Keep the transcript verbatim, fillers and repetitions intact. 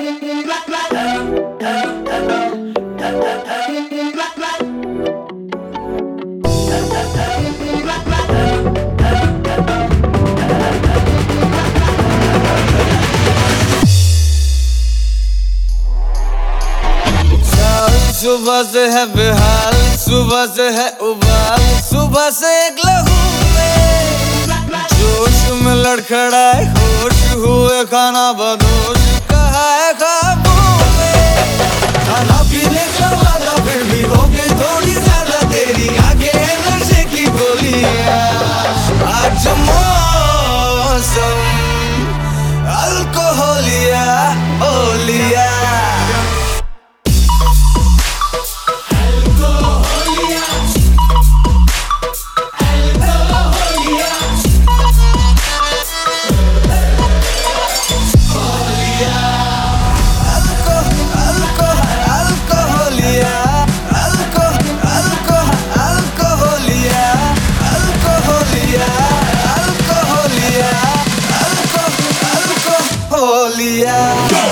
सुबह से है बेहाल, सुबह से है उबाल, सुबह से एक लहू में जोश में लड़खड़ाए होश हुए खाना बदोश कहा है ख्वाबों में। खाना पीने का वादा फिर भी हो गई थोड़ी ज्यादा देरी, आगे नशे की गोलियां आज मौसम अल्कोहलिया ओलिया। Yeah.